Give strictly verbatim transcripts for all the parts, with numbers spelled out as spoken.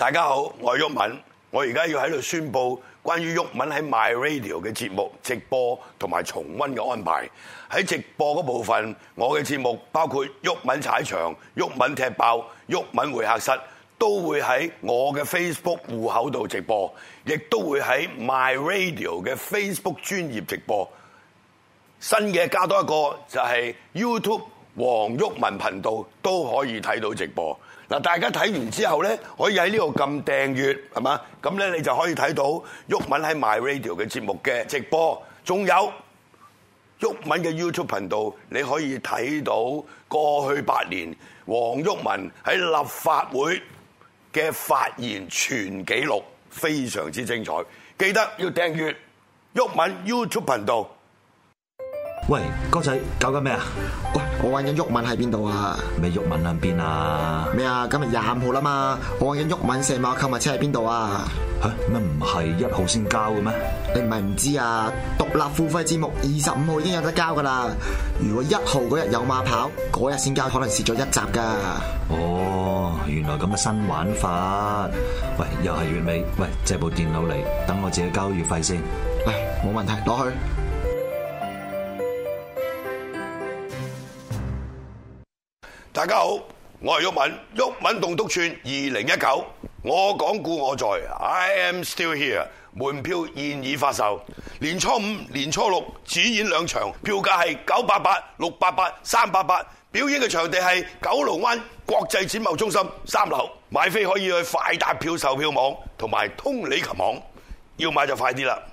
大家好，我係毓民，我而家要喺度宣佈關於毓民喺 My Radio 嘅節目直播同埋重溫嘅安排。喺直播嗰部分，我嘅節目包括毓民踩場、毓民踢爆、毓民會客室，都會喺我嘅 Facebook 戶口度直播，亦都會喺 My Radio 嘅 Facebook 專頁直播。新嘅加多一個就係 YouTube 黃毓民頻道都可以睇到直播。嗱，大家睇完之後咧，可以喺呢度撳訂閱，係嘛？咁咧你就可以睇到毓民喺 My Radio 嘅節目嘅直播，仲有毓民嘅 YouTube 頻道，你可以睇到過去八年黃毓民喺立法會嘅發言全紀錄，非常之精彩。記得要訂閱毓民 YouTube 頻道。 喂，哥仔，搞緊咩啊？ 喂，我揾緊毓民喺邊度啊？ 咩毓民喺邊啊？ 咩啊？今日廿五號啦嘛，我揾緊毓民射馬購物車喺邊度啊？ 吓，咩唔係一號先交嘅咩？ 你唔係唔知啊？獨立付費節目二十五號已經有得交噶啦。如果一號嗰日有馬跑，嗰日先交，可能蝕咗一集噶。 哦，原來咁嘅新玩法。喂，又係月尾，喂，借部電腦嚟，等我自己交月費先。 嚟，冇問題，攞去。 大家好，我係毓民，毓民棟篤串二零一九，我講故我在 ，I am still here， 門票現已發售，年初五、年初六主演兩場，票價係九八八、六八八、三八八，表演嘅場地係九龍灣國際展貿中心三樓，買飛可以去快達票售票網同埋通利琴網，要買就快啲啦！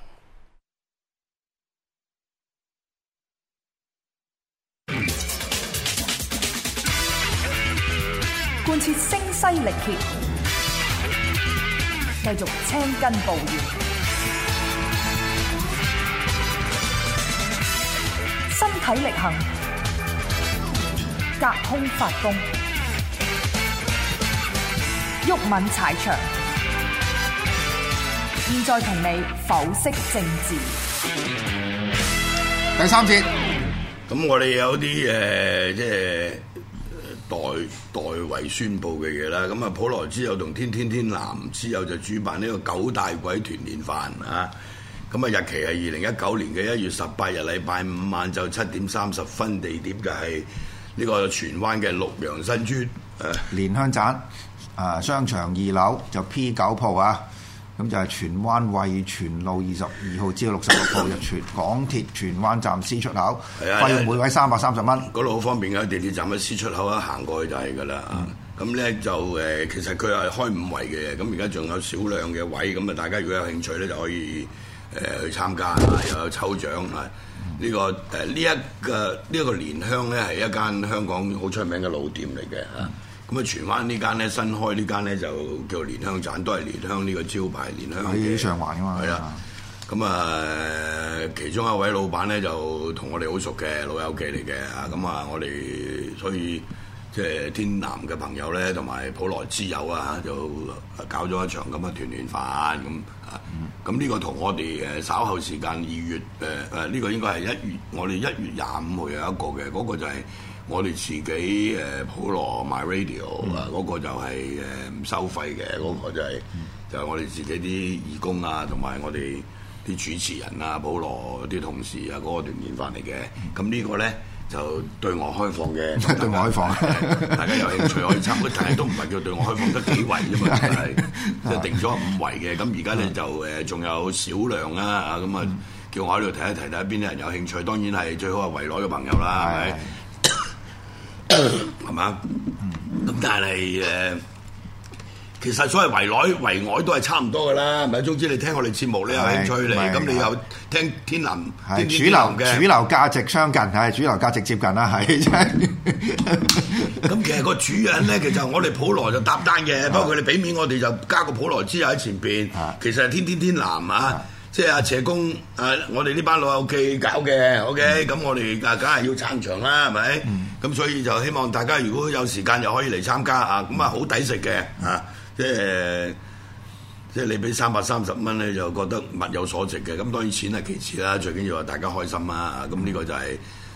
貫徹聲嘶力竭，繼續青筋暴現，身體力行，隔空發功，毓民踩場。現在同你剖析政治。 第三節， 咁我哋有啲誒，即係。代代為宣佈嘅嘢啦，咁啊普羅之友同天天天藍之友就主辦呢個九大鬼團年飯啊，咁啊日期係二零一九年嘅一月十八日禮拜五晚晝七點三十分，地點就係呢個荃灣嘅綠楊新村誒蓮香棧啊商場二樓就 P 九鋪啊，咁就係荃灣惠荃路二十二號至到六十六號，就荃港鐵荃灣站 C 出口，費用每位三百三十蚊。 嗰度好方便嘅，地鐵站嘅 C 出口啊，行過去就係㗎啦。咁咧、嗯、就誒，其實佢係開五圍嘅，咁而家仲有少量嘅位，咁啊大家如果有興趣咧，就可以誒去參加，又有抽獎啊。呢、這個誒呢一個呢一、這個蓮香咧係一間香港好出名嘅老店嚟嘅嚇。咁啊，荃灣呢間咧新開呢間咧就叫蓮香棧，都係蓮香呢個招牌蓮香嘅。 喺上環㗎嘛。係啦。 咁啊，其中一位老闆咧就同我哋好熟嘅老友記嚟嘅啊。咁啊，我哋所以即係天南嘅朋友咧，同埋普羅之友啊，就搞咗一場咁嘅團年飯咁啊。咁呢個同我哋誒稍後時間二月誒誒呢個應該係一月，我哋一月廿五號有一個嘅，嗰個就係。我哋自己誒普羅 My Radio 啊、嗯，嗰個就係誒唔收費嘅，嗰、嗯、個就係、是嗯、就係我哋自己啲義工啊，同埋我哋啲主持人啊，普羅啲同事啊，嗰、那個團年飯嚟嘅。咁、嗯、呢個咧就對外開放嘅， 對外開放， 大家有興趣可以參加，但係都唔係叫對外開放，得幾圍啫嘛，係即係定咗五圍嘅。咁而家咧就誒仲有少量啊，啊咁啊叫我喺度提一提，睇下邊啲人有興趣。當然係最好係圍內嘅朋友啦，係咪？係嘛？咁但係誒，其實所謂圍內圍外都係差唔多噶啦，係咪？總之你聽我哋節目，你有興趣嚟，咁你又聽天南， 係主流嘅主流價值相近，係主流價值接近啦，係真係。 咁其實個主人咧，其實我哋普羅就搭單嘅，不過佢哋俾面我哋就加個普羅之友喺前邊，其實係天天天南啊。即係阿謝公，啊！我哋呢班老友記搞嘅 ，OK，咁、嗯、我哋啊，梗係要撐場啦，係咪？咁、嗯、所以就希望大家如果有時間，又可以嚟參加啊！咁啊，好抵食嘅啊！即係即係你俾三百三十蚊咧，就覺得物有所值嘅。咁當然錢係其次啦，最緊要係大家開心啦。咁呢個就係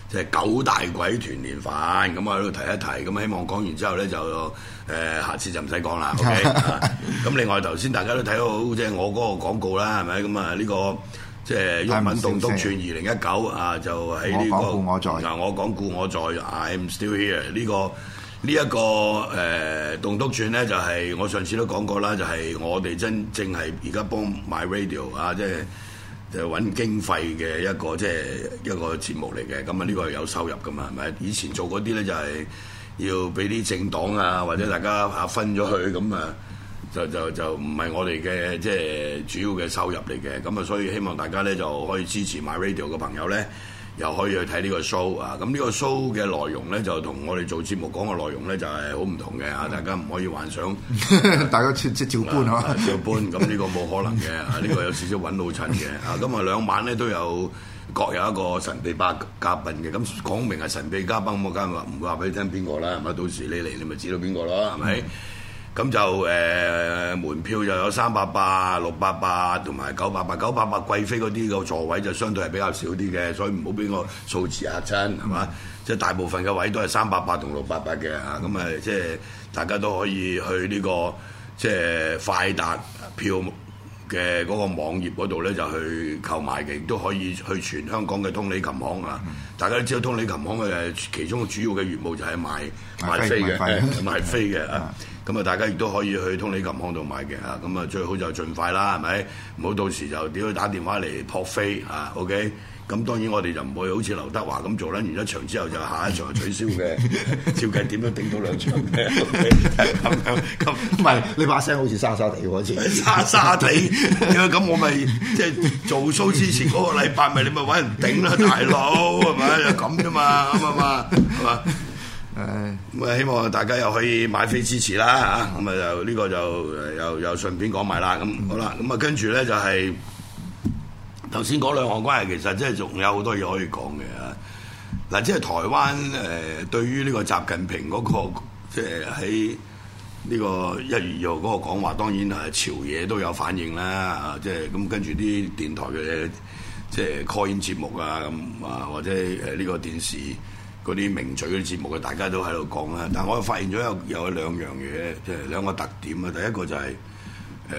即係九大鬼團年飯，咁我喺度提一提，咁希望講完之後咧就誒、呃、下次就唔使講啦。OK，咁另外頭先大家都睇到即係我嗰個廣告啦，係咪？咁啊呢個即係毓民棟篤串二零一九啊，就喺呢、這個我講故我在， 嗱我講故我在 ，I'm still here 呢、這個呢一、這個誒棟篤串咧就係、是、我上次都講過啦，就係、是、我哋真正係而家幫 My Radio 啊，即係。就揾經費嘅一個即係一個節目嚟嘅，咁啊呢個係有收入噶嘛，係咪？以前做嗰啲咧就係要俾啲政黨啊，或者大家啊分咗去，咁啊就就就唔係我哋嘅即係主要嘅收入嚟嘅，咁啊所以希望大家咧就可以支持 My Radio 嘅朋友咧，又可以去睇呢個 show 啊！咁呢個 show 嘅內容咧就同我哋做節目講嘅內容咧就係好唔同嘅啊！大家唔可以幻想， 大家即即照搬嚇， 照搬咁呢個冇可能嘅啊！呢個有少少揾老襯嘅啊！咁啊兩晚咧都有各有一個神秘嘉嘉賓嘅，咁講明係神秘嘉賓，我梗係話唔會話俾你聽邊個啦，係咪？到時你嚟你咪知道邊個咯，係咪？咁就誒、呃、門票就有三百八、六百八同埋九百八，九百八貴妃嗰啲個座位就相對係比較少啲嘅，所以唔好俾個數字嚇親，係嘛？即係大部分嘅位都係三百八同六百八嘅嚇，咁啊即係大家都可以去呢、呢個即係快達票嘅嗰個網頁嗰度咧就去購買嘅，亦都可以去全香港嘅通利琴行啊！嗯、大家都知道通利琴行嘅其中主要嘅業務就係賣賣飛嘅，賣飛嘅啊！咁啊，大家亦都可以去通利琴行度買嘅啊！咁啊，最好就盡快啦，係咪？唔好到時就屌打電話嚟撲飛啊 ！OK。咁當然我哋就唔會好似劉德華咁做啦，完一場之後就下一場取消嘅，照計點都頂到兩場嘅，咁樣咁唔係你把聲好似沙沙地喎，好似沙沙地，咁我咪即係做 show 之前嗰個禮拜咪你咪揾人頂啦，大佬係咪？就咁啫嘛，啱啊嘛，係嘛？誒咁啊，希望大家又可以買飛支持啦嚇，咁啊就呢個就又又順便講埋啦，咁好啦，咁啊跟住咧就係。頭先講兩項關係，其實即係仲有好多嘢可以講嘅。嗱，即係台灣誒、呃、對於呢個習近平嗰、嗰個即係喺呢個一月二號嗰個講話，當然係朝野都有反應啦。啊，即係咁跟住啲電台嘅即係 call in 節目啊，咁啊或者誒呢個電視嗰啲名嘴嗰啲節目嘅，大家都喺度講啦。但係我又發現咗有有兩樣嘢，即係兩個特點啊。第一個就係、是、誒。呃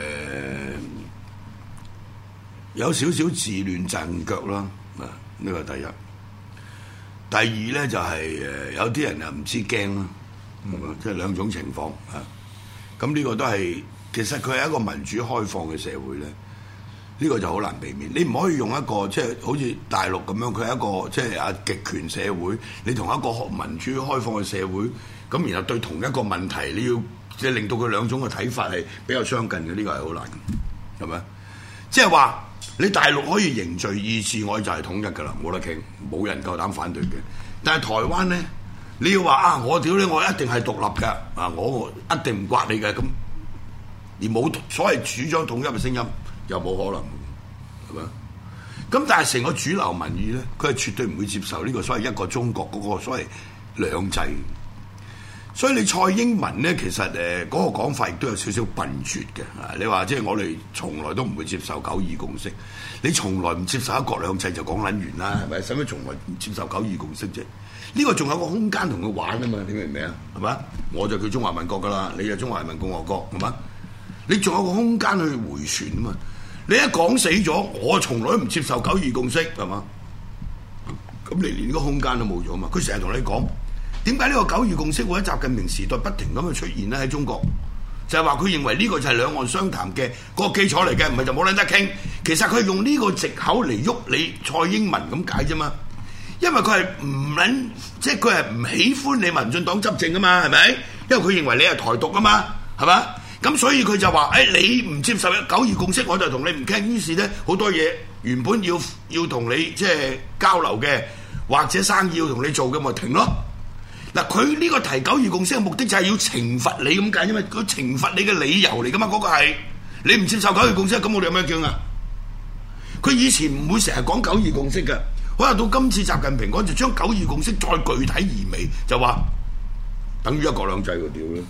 有少少自亂陣腳啦，啊呢個第一。第二咧就係、是、誒有啲人又唔知驚啦，即係、嗯就是、兩種情況啊。咁呢個都係其實佢係一個民主開放嘅社會咧，呢、這個就好難避免。你唔可以用一個即係、就是、好似大陸咁樣，佢係一個即係啊極權社會，你同一個民主開放嘅社會，咁然後對同一個問題，你要即係、就是、令到佢兩種嘅睇法係比較相近嘅，呢、這個係好難嘅，係咪？即係話。你大陸可以凝聚意志，我就係統一㗎啦，冇得傾，冇人夠膽反對嘅。但係台灣咧，你要話啊，我屌你，我一定係獨立㗎，啊，我一定唔刮你嘅咁，而冇所謂主張統一嘅聲音，又冇可能，係咪？咁但係成個主流民意咧，佢係絕對唔會接受呢個所謂一個中國嗰個所謂兩制。所以你蔡英文咧，其實誒嗰、呃那個講法亦都有少少笨拙嘅。啊，你話即係我哋從來都唔會接受九二共識，你從來唔接受一國兩制就講撚完啦，係咪？使乜從來唔接受九二共識啫？呢、這個仲有個空間同佢玩啊嘛，你明唔明啊？係嘛？我就叫中華民國噶啦，你就中華人民共和國，係嘛？你仲有個空間去迴旋啊嘛？你一講死咗，我從來都唔接受九二共識，係嘛？咁你連個空間都冇咗嘛？佢成日同你講。點解呢個九二共識會喺習近平時代不停咁去出現咧？喺中國就係話佢認為呢個就係兩岸商談嘅嗰個基礎嚟嘅，唔係就冇撚得傾。其實佢用呢個藉口嚟喐你蔡英文咁解啫嘛，因為佢係唔撚，即係佢係唔喜歡你民進黨執政啊嘛，係咪？因為佢認為你係台獨啊嘛，係嘛？咁所以佢就話：誒、哎、你唔接受九二共識，我就同你唔傾。於是咧好多嘢原本要要同你即係交流嘅，或者生意要同你做嘅，咪停咯。嗱，佢呢個提九二共識嘅目的就係要懲罰你咁解，因為佢懲罰你嘅理由嚟噶嘛，嗰、那個係你唔接受九二共識，咁我哋有咩叫啊？佢以前唔會成日講九二共識嘅，可能到今次習近平講就將九二共識再具體而微，就話等於一國兩制嗰條咯。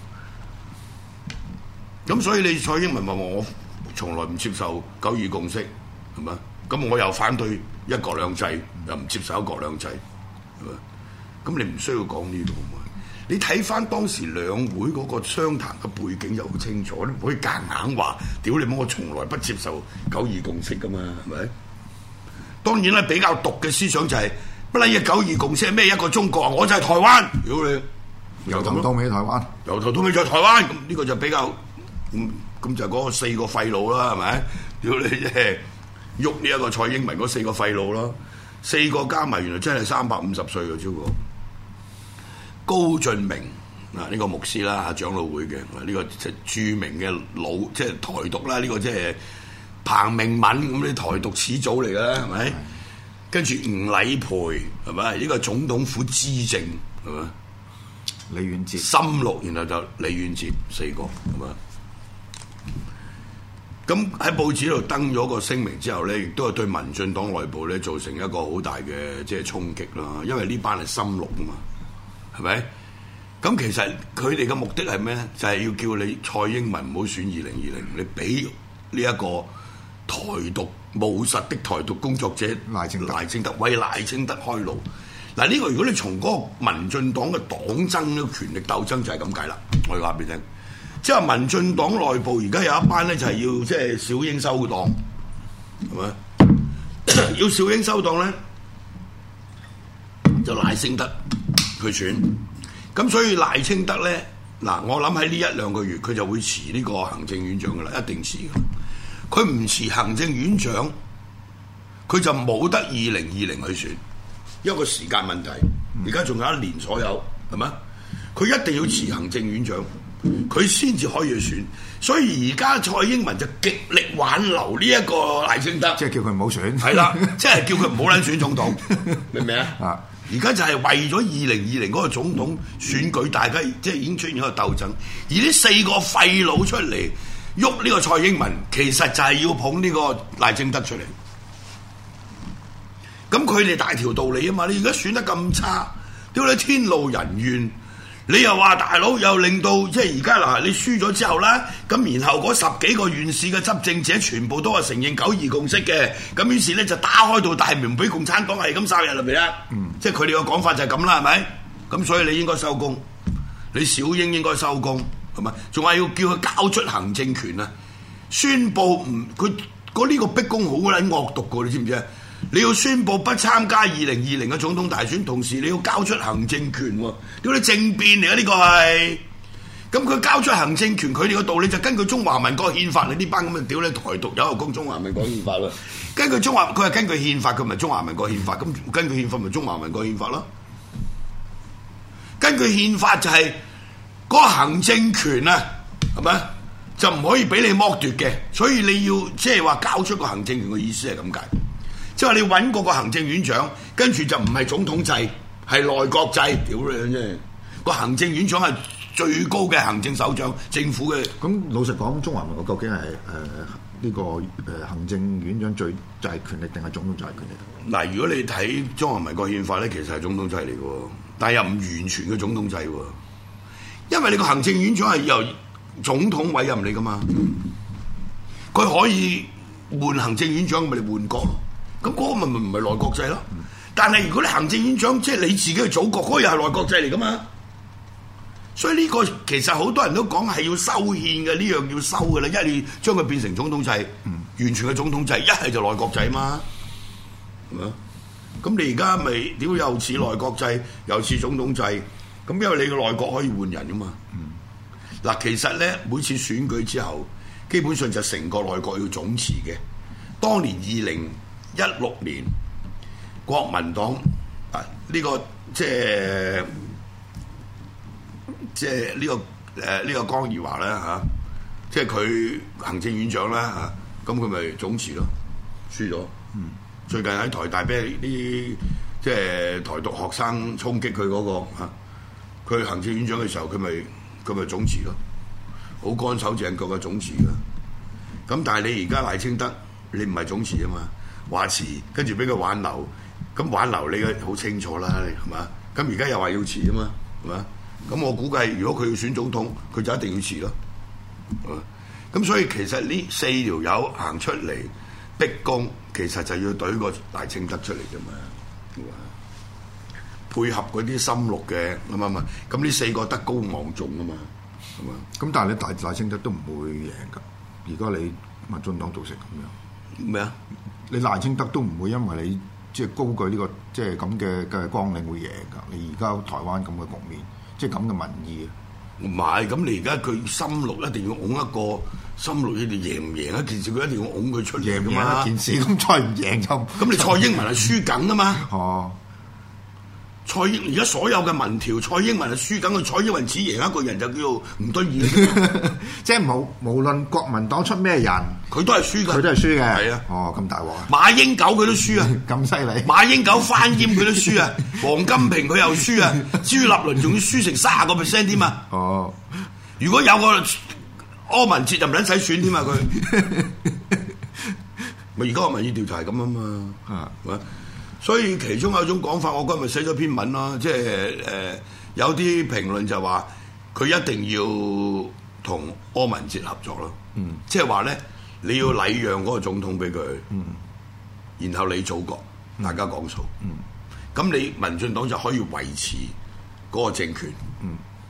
咁所以你蔡英文話我從來唔接受九二共識，係咪？咁我又反對一國兩制，又唔接受一國兩制。 係嘛？咁你唔需要講呢度嘛？你睇翻當時兩會嗰個商談嘅背景又好清楚，你唔可以夾硬話，屌你媽！我從來不接受九二共識噶嘛，係咪？當然啦，比較毒嘅思想就係不撚嘢九二共識係咩一個中國，我就係台灣，屌你！ 由頭到尾台灣， 由頭到尾就係台灣，咁呢個就比較咁咁就嗰四個廢佬啦，係咪？屌你即係喐呢一個蔡英文嗰四個廢佬啦，四個加埋原來真係三百五十歲嘅超過。高俊明啊，呢個牧師啦，長老會嘅呢個即係著名嘅老即係台獨啦，呢個即係彭明敏咁啲台獨始祖嚟嘅啦，係咪？跟住吳禮培係咪？呢個總統府資政係咪？ 李遠哲、 深綠，然後就李遠哲四個係嘛？咁喺報紙度登咗個聲明之後咧，亦都係對民進黨內部咧造成一個好大嘅即係衝擊啦。因為呢班係深綠啊嘛。係咪？咁其實佢哋嘅目的係咩咧？就係、是、要叫你蔡英文唔好選二零二零，你俾呢一個台獨務實的台獨工作者賴清德，賴清德為賴清德開路。嗱，呢個如果你從嗰個民進黨嘅黨爭嘅權力鬥爭就係咁解啦。我要話俾你聽，即係民進黨內部而家有一班咧就係要即係小英收黨，係咪？要小英收黨咧，就賴清德佢選，咁所以賴清德咧，嗱，我諗喺呢一兩個月佢就會辭呢個行政院長噶啦，一定辭噶。佢唔辭行政院長，佢就冇得二零二零去選，因為個時間問題。而家仲有一年左右，係咪？佢一定要辭行政院長，佢先至可以去選。所以而家蔡英文就極力挽留呢一個賴清德， 即係叫佢唔好選。係啦，即係叫佢唔好撚選總統，明唔明啊？ 啊！ 而家就係為咗二零二零嗰個總統選舉，大家即係已經出現一個鬥爭。而呢四個廢佬出嚟喐呢個蔡英文，其實就係要捧呢個賴清德出嚟。咁佢哋大條道理啊嘛！你而家選得咁差，屌你天怒人怨！你又話大佬又令到即係而家嗱，你輸咗之後啦，咁然後嗰十幾個縣市嘅執政者全部都係承認九二共識嘅，咁於是咧就打開到大門俾共產黨係咁殺入嚟啦。嗯，即係佢哋嘅講法就係咁啦，係咪？咁所以你應該收工，你小英應該收工，係咪？仲係要叫佢交出行政權啊！宣佈唔佢嗰呢個逼宮好撚惡毒㗎，你知唔知啊？你要宣佈不參加二零二零嘅總統大選，同時你要交出行政權喎，屌你政變嚟啊！呢個係，咁佢交出行政權，佢哋嘅道理就根據中華民國憲法，你呢班咁嘅屌你台獨有個講中華民國憲法啦，根據中華佢係根據憲法，佢唔係中華民國憲法，咁根據憲法咪中華民國憲法咯？根據憲法就係、是、嗰、那個行政權啊，係咪就唔可以俾你剝奪嘅？所以你要即係話交出個行政權嘅意思係咁解。即係你揾嗰個行政院長，跟住就唔係總統制，係內閣制，屌你啫！個行政院長係最高嘅行政首長，政府嘅。 咁老實講，中華民國究竟係誒呢個誒行政院長最就係權力定係總統就係權力？ 嗱，如果你睇中華民國憲法咧，其實係總統制嚟嘅，但係又唔完全嘅總統制喎，因為你個行政院長係由總統委任你噶嘛，佢可以換行政院長，咪你換國咯。咁嗰個咪咪唔係內閣制咯？嗯、但係如果你行政院長即係你自己嘅祖國，嗰、嗰個又係內閣制嚟噶嘛？所以呢個其實好多人都講係要修憲嘅，呢樣要修嘅啦，一係你將佢變成總統制，嗯、完全嘅總統制；一係就內閣制嘛，係咪？咁你而家咪屌又似內閣制，又似總統制，咁因為你個內閣可以換人噶嘛？嗱、嗯，其實咧每次選舉之後，基本上就成個內閣要總辭嘅。當年二零一六年，國民黨啊呢、這個即係即係呢、這個誒呢、呃這個江宜樺咧嚇，即係佢行政院長啦嚇，咁佢咪總辭咯，輸咗。嗯，最近喺台大俾啲即係台獨學生衝擊佢嗰、那個嚇，佢、啊、行政院長嘅時候，佢咪佢咪總辭咯，好乾手淨腳嘅總辭㗎。咁但係你而家賴清德，你唔係總辭啊嘛？話辭，跟住俾佢挽留，咁挽留你嘅好清楚啦，係嘛？咁而家又話要辭啊嘛，係嘛？咁我估計如果佢要選總統，佢就一定要辭咯。咁所以其實呢四條友行出嚟逼宮，其實就要懟個賴清德出嚟啫嘛。 配合嗰啲深綠嘅咁啊嘛，咁呢四個德高望重啊嘛，係嘛？ 咁但係你大賴清德都唔會贏㗎。而家你民進黨做成咁樣咩啊？ 你賴清德都唔會因為你即係高舉呢個即係咁嘅嘅綱領會贏㗎。你而家台灣咁嘅局面，即係咁嘅民意。 唔係，咁你而家佢深綠一定要擁一個深綠，你哋贏唔贏一件事，佢一定要擁佢出嚟㗎嘛。 贏一件事咁再唔贏就咁你蔡英文係輸緊啊嘛。 哦。 蔡英而家所有嘅民調，蔡英文係輸緊，佢蔡英文只贏一個人就叫做吳敦義， 即係無無論國民黨出咩人， 佢都係輸嘅， 佢都係輸嘅。係啊， 哦咁大鑊啊！ 馬英九佢都輸啊， 咁犀利！ 馬英九翻閹佢都輸啊，黃金平佢又輸啊，朱立倫仲要輸成卅個 percent 添啊！ 哦， 如果有個柯文哲就唔撚使選添啊佢，咪而家個民意調查係咁啊嘛，啊！所以其中有一種講法，我今日寫咗篇文啦，即係誒、呃、有啲評論就話佢一定要同柯文哲合作咯，嗯，即係話咧你要禮讓嗰個總統俾佢，嗯，然後你組閣，大家講數，嗯，咁你民進黨就可以維持嗰個政權，嗯，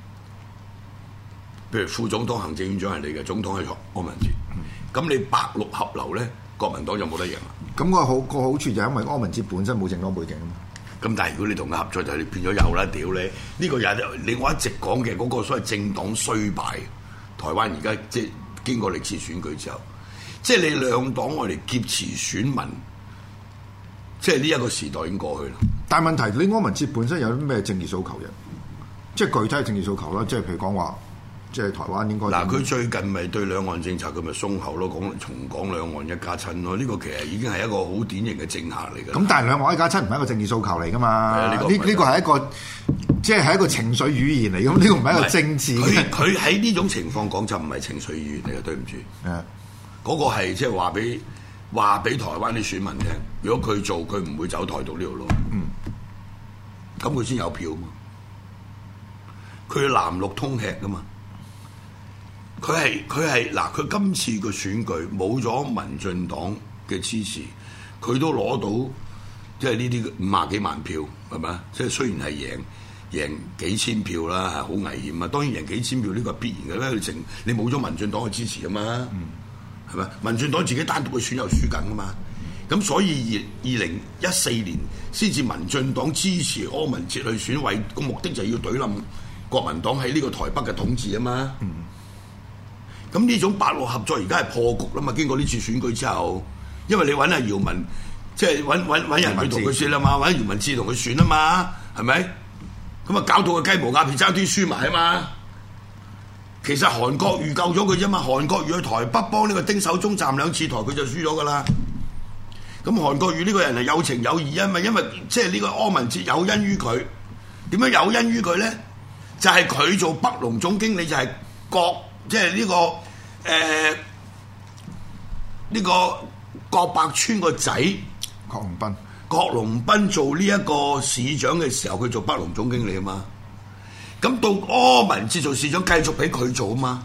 譬如副總統、行政院長係你嘅，總統係柯文哲，咁、嗯、你白綠合流咧，國民黨就冇得贏啦。咁個好個好處就係因為柯文哲本身冇政黨背景啊嘛。 咁但係如果你同佢合作，就係變咗有啦，屌你！呢個又係你我一直講嘅嗰個所謂政黨衰敗。台灣而家即係經過歷次選舉之後，即係你兩黨我哋劫持選民，即係呢一個時代已經過去啦。 但係問題，你柯文哲本身有啲咩政治訴求嘅？即係具體嘅政治訴求啦，即係譬如講話。即係台灣應該嗱，佢最近咪對兩岸政策佢咪鬆口咯，講重講兩岸一家親咯，呢、這個其實已經係一個好典型嘅政客嚟㗎。咁但係兩岸一家親唔係一個政治訴求嚟㗎嘛？呢呢、這個係一個即係係一個情緒語言嚟，咁呢個唔係一個政治。 佢佢喺呢種情況講就唔係情緒語言嚟嘅，對唔住。誒，嗰個係即係話俾話俾台灣啲選民聽，如果佢做，佢唔會走台獨呢條路。嗯，咁佢先有票嘛。佢藍綠通吃㗎嘛。佢係佢係嗱，佢今次個選舉冇咗民進黨嘅支持，佢都攞到即係呢啲五廿幾萬票，係咪啊？即係雖然係贏贏幾千票啦，係好危險啊！當然贏幾千票呢個係必然嘅啦，你成你冇咗民進黨嘅支持啊嘛，係咪、嗯？民進黨自己單獨去選又輸緊噶嘛，咁所以二二零一四年先至民進黨支持柯文哲去選委，個目的就係要懟冧國民黨喺呢個台北嘅統治啊嘛。嗯咁呢種八路合作而家係破局啦嘛！經過呢次選舉之後，因為你揾阿姚文，即係揾揾揾人去同佢選啦嘛，揾姚文智同佢選啊嘛，係咪？咁啊搞到個雞毛鴨血爭啲輸埋啊嘛！其實韓國瑜救咗佢啫嘛，韓國瑜去台北幫呢個丁守中站兩次台，佢就輸咗噶啦。咁韓國瑜呢個人係有情有義啊嘛，因為即係呢個柯文哲有恩於佢，點樣有恩於佢咧？就係、是、佢做北農總經理就係郭。即係呢、這個誒呢、呃這個郭百川個仔郭龍斌， 郭龍斌做呢一個市長嘅時候，佢做北農總經理啊嘛。咁到柯文哲做市長，繼續俾佢做啊嘛。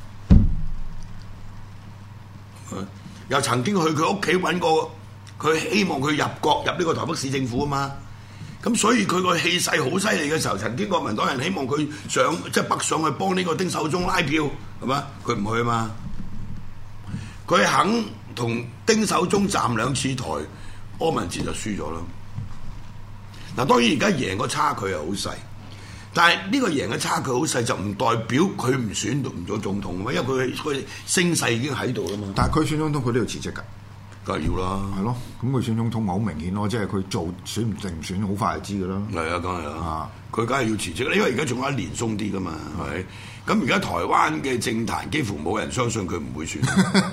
又曾經去佢屋企揾過，佢希望佢入閣入呢個台北市政府啊嘛。咁所以佢個氣勢好犀利嘅時候，曾經國民黨人希望佢上即係北上去幫呢個丁守中拉票，係嘛？佢唔去啊嘛。佢肯同丁守中站兩次台，柯文哲就輸咗啦。嗱，當然而家贏個差距係好細，但係呢個贏嘅差距好細就唔代表佢唔選到唔做總統啊嘛，因為佢佢聲勢已經喺度啦嘛。 但係佢選總統佢都要辭職㗎。 梗係要啦， 係咯，咁佢選總統咪好明顯咯，即係佢做選唔定唔選，好快就知㗎啦。係啊，梗係啦，佢梗係要辭職啦，因為而家仲有一年鬆啲㗎嘛，係咪？咁而家台灣嘅政壇幾乎冇人相信佢唔會選，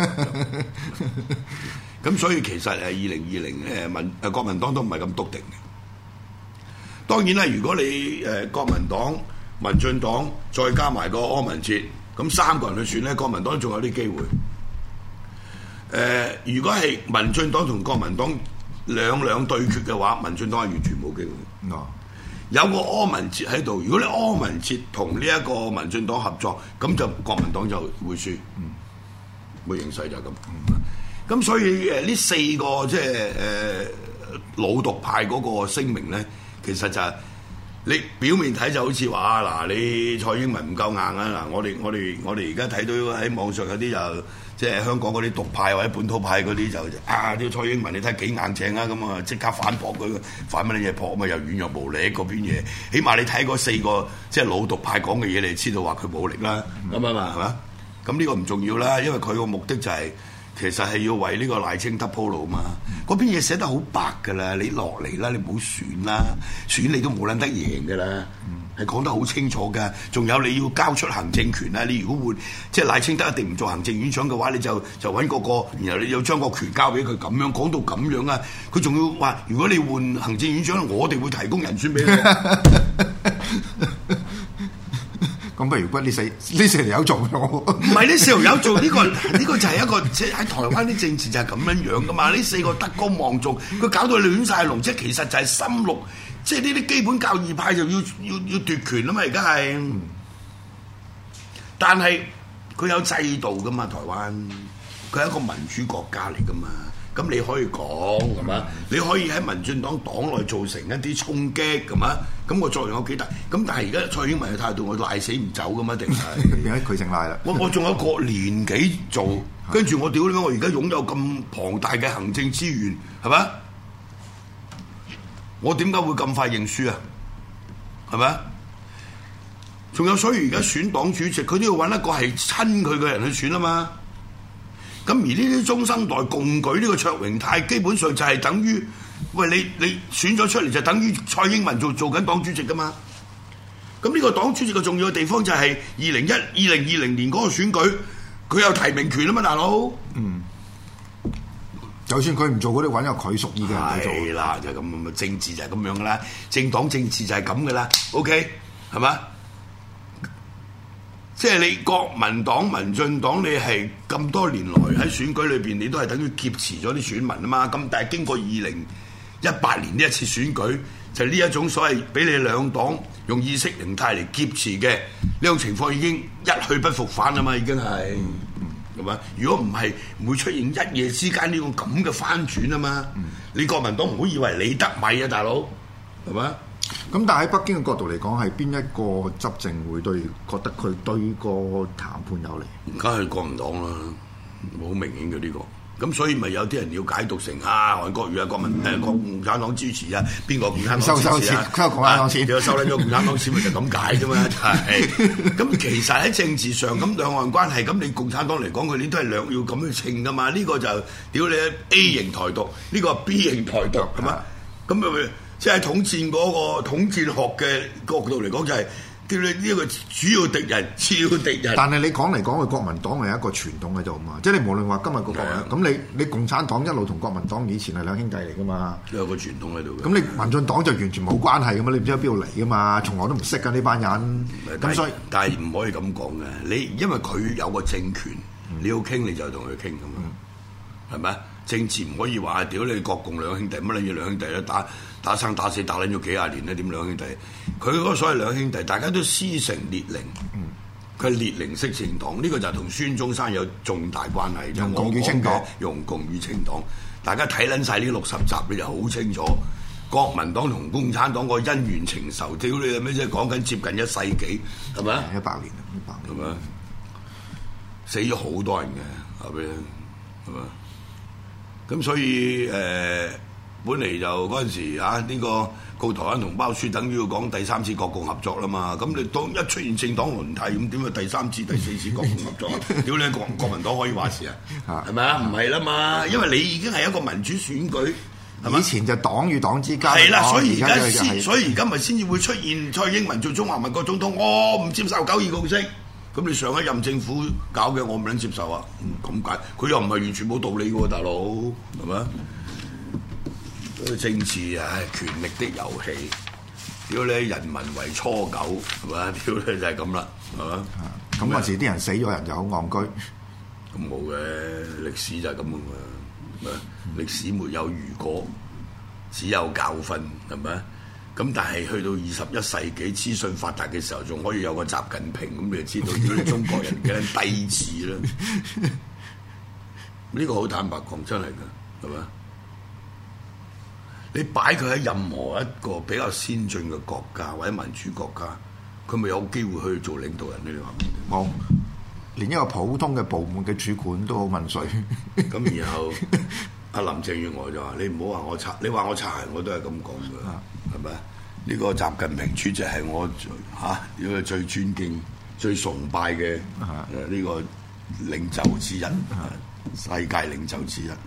咁所以其實誒二零二零誒民誒國民黨都唔係咁篤定嘅。當然啦，如果你誒國民黨、民進黨再加埋個柯文哲，咁三個人去選咧，國民黨仲有啲機會。誒、呃，如果係民進黨同國民黨兩兩對決嘅話，民進黨係完全冇機會。哦、有個柯文哲喺度，如果你柯文哲同呢一個民進黨合作，咁就國民黨就會輸。嗯，個形勢就係咁。咁、嗯、所以誒呢四個即係誒老獨派嗰個聲明咧，其實就係你表面睇就好似話嗱，你蔡英文唔夠硬啊！嗱，我哋我哋我哋而家睇到喺網上有啲就即係香港嗰啲獨派或者本土派嗰啲就啊，啲蔡英文你睇幾硬正啊！咁啊即刻反駁佢，反乜嘢駁嘛？又軟弱無力嗰邊嘢，起碼你睇嗰四個即係老獨派講嘅嘢，你就知道話佢冇力啦，咁啊嘛係嘛？咁呢個唔重要啦，因為佢個目的就係、是。其實係要為呢個賴清德鋪路嘛，嗰篇嘢寫得好白㗎啦，你落嚟啦，你唔好選啦，選你都冇撚得贏㗎啦，係講、嗯、得好清楚㗎。仲有你要交出行政權啦，你如果換即係賴清德一定唔做行政院長嘅話，你就就揾個個，然後你又將個權交俾佢，咁樣講到咁樣啊，佢仲要話如果你換行政院長，我哋會提供人選俾你。 咁不如屈呢四呢四條友做咯， 唔係呢四條友做呢、這個呢、這個就係一個即係喺台灣啲政治就係咁樣樣噶嘛，呢四個德高望重，佢搞到亂晒龍，即係其實就係深綠，即係呢啲基本教義派就要要要奪權啊嘛，而家係，嗯、但係佢有制度噶嘛，台灣佢係一個民主國家嚟噶嘛。咁你可以講係嘛？你可以喺民進黨黨內造成一啲衝擊係嘛？咁個作用有幾大？咁但係而家蔡英文嘅態度，我賴死唔走㗎嘛？定係變咗佢姓賴啦？ 我我仲有個年紀做，跟住我屌你媽！我而家擁有咁龐大嘅行政資源係嘛？我點解會咁快認輸啊？係咪？仲有所以而家選黨主席，佢都要揾一個係親佢嘅人去選啊嘛。咁而呢啲中生代共舉呢個卓榮泰，基本上就係等於，喂你你選咗出嚟就等於蔡英文做做緊黨主席噶嘛？咁呢個黨主席嘅重要嘅地方就係二零一二零二零年嗰個選舉，佢有提名權啊嘛，大佬。嗯。 就算佢唔做嗰啲，揾有佢屬意嘅人去做。 係啦，就係咁，政治就係咁樣噶啦，政黨政治就係咁噶啦。OK，係嘛？即係你國民黨、民進黨，你係咁多年來喺選舉裏邊，你都係等於劫持咗啲選民啊嘛。咁但係經過二零一八年呢一次選舉，就呢、是、一種所謂俾你兩黨用意識形態嚟劫持嘅呢種情況已經一去不復返啊嘛，已經係係嘛？如果唔係，唔會出現一夜之間呢個咁嘅翻轉啊嘛。嗯、你國民黨唔好以為你得米啊，大佬係嘛？ 咁但係喺北京嘅角度嚟講，係邊一個執政會對覺得佢對個談判有利？ 梗係國民黨啦，好明顯嘅呢個。咁所以咪有啲人要解讀成啊，韓國瑜啊，國民誒共共產黨支持啊，邊個共產黨支持啊？ 收收共產黨錢， 你收撚咗共產黨錢咪就咁解啫嘛，係。咁其實喺政治上咁兩岸關係，咁你共產黨嚟講，佢哋都係兩要咁去稱噶嘛。呢個就屌你 A 型台獨，呢個 B 型台獨係嘛？咁咪。即係統戰嗰個統戰學嘅角度嚟講，就係叫你呢一個主要敵人、次要敵人。 但係你講嚟講去，國民黨係一個傳統喺度嘛。即係你無論話今日個國民，咁的你你共產黨一路同國民黨以前係兩兄弟嚟噶嘛。都有個傳統喺度嘅。咁你民進黨就完全冇關係噶嘛？你唔知喺邊度嚟噶嘛？從來都唔識噶呢班人。咁所以， 但係唔可以咁講嘅。你因為佢有個政權，你要傾你就同佢傾噶嘛，係咪、嗯？政治唔可以話屌你國共兩兄弟，乜撚嘢兩兄弟咧打打生打死打撚咗幾廿年咧，點兩兄弟？佢嗰個所謂兩兄弟，大家都師承列寧，佢係、嗯、列寧式政黨，呢、這個就同孫中山有重大關係。 容共與清黨， 容共與清黨，大家睇撚晒呢六十集，你就好清楚國民黨同共產黨個恩怨情仇。屌你係咩？即係講緊接近一世紀，係咪？ 一百年，一百年， 係咪？死咗好多人嘅，係咪？係咪？咁所以誒、呃，本嚟就嗰陣時啊，呢、這個告台灣同胞書，等於要講第三次國共合作啦嘛。咁你當一出現政黨輪替，咁點解第三次、第四次國共合作啊？屌你國國民黨可以話事啊？係咪啊？唔係啦嘛，因為你已經係一個民主選舉，係咪？ 以前就黨與黨之間係啦，所以而家先，所以而家咪先至會出現蔡英文做中華民國總統，我唔接受九二共識。咁你上一任政府搞嘅，我唔能接受啊！咁解，佢又唔係完全冇道理嘅喎，大佬，係咪啊？政治啊，權力的遊戲，屌你人民為初九，係咪？屌你就係咁啦，係嘛？ 咁嗰時啲人死咗人就好戇居， 咁冇嘅，歷史就係咁嘅嘛，歷史沒有如果，只有教訓，係咪？咁但係去到二十一世紀資訊發達嘅時候，仲可以有個習近平，咁你就知道啲中國人嘅低智啦。呢個好坦白講，真係㗎，係嘛？ 你擺佢喺任何一個比較先進嘅國家或者民主國家，佢咪有機會去做領導人呢？你話冇，連一個普通嘅部門嘅主管都好問水。 咁然後阿林鄭月娥就話：你唔好話我擦，你話我擦鞋，我都係咁講嘅，係咪？呢個習近平主席係我嚇呢個最尊敬、最崇拜嘅誒呢個領袖之一，世界領袖之一。誒，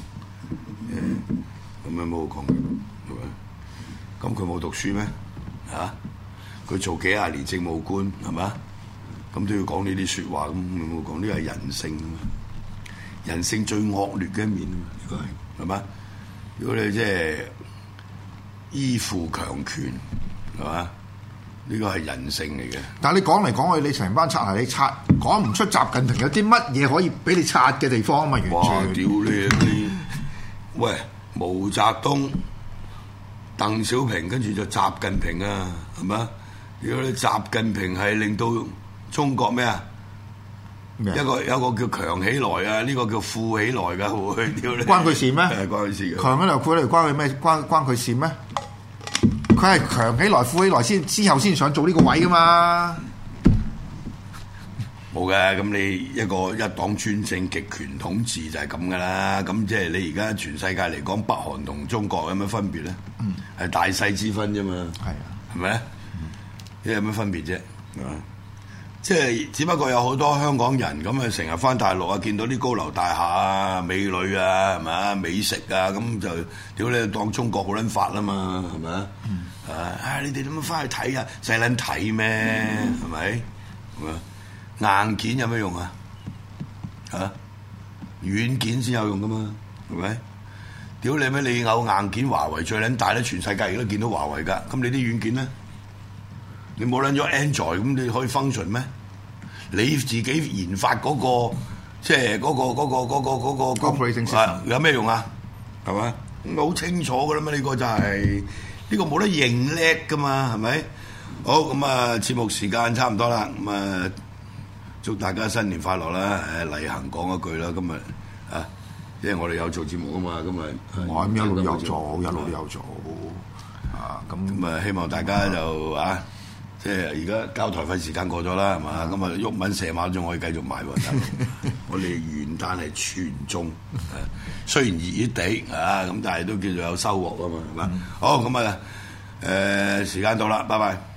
咁有冇好講嘅？係咪？咁佢冇讀書咩？嚇，佢做幾廿年政務官係嘛？咁都要講呢啲説話，咁有冇講？呢個係人性啊嘛，人性最惡劣嘅一面啊嘛，呢個係係嘛？如果你即係依附強權係嘛？呢個係人性嚟嘅。 但係你講嚟講去，你成班擦鞋，你擦講唔出習近平有啲乜嘢可以俾你擦嘅地方啊嘛？完全。 哇！屌你啲！喂，毛澤東、鄧小平，跟住就習近平啊，係嘛？如果你習近平係令到中國咩啊？麼一個有一個叫強起來啊，呢、這個叫富起來㗎，會屌你！ 關佢事咩？ 係關佢事嘅。 強起來富起來關佢咩？關關佢事咩？佢係強起來富起來先，之後先想做呢個位噶嘛？ 冇嘅，咁你一個一黨專政極權統治就係咁噶啦。咁即係你而家全世界嚟講，北韓同中國有咩分別咧？嗯，係大細之分啫嘛。係啊，係咪啊？即係有咩分別啫？係嘛？即係只不過有好多香港人咁啊，成日翻大陸啊，見到啲高樓大廈啊、美女啊，係咪啊、美食啊，咁就屌你當中國好撚發啦嘛，係咪啊？嗯、啊！你哋點樣翻去睇啊？使撚睇咩？係咪、嗯？係嘛？硬件有咩用啊？嚇，軟件先有用噶嘛？係咪？屌你咩？你有硬件，華為最撚大咧，全世界而家都見到華為㗎。咁你啲軟件咧？你冇撚咗 Android 咁，你可以 function 咩？你自己研發嗰、嗰個，即係嗰個嗰、嗰個嗰、嗰個嗰、嗰個 operating system 有咩用啊？係咪？咁好清楚㗎啦嘛！呢、呢個就係、係、呢、呢個冇得認叻㗎嘛，係咪？好咁啊，節目時間差唔多啦，咁啊，祝大家新年快樂啦！誒，例行講一句啦，今日啊，因為我哋有做節目啊嘛，今日我咁一路有做，一路有做啊，咁咁啊，希望大家就啊〜即係而家交台費時間過咗啦，係嘛？咁啊，毓民射馬仲可以繼續買喎。我哋元旦係全中，雖然熱熱地啊，咁但係都叫做有收穫啊嘛，係嘛？好咁啊，誒時間到啦，拜拜。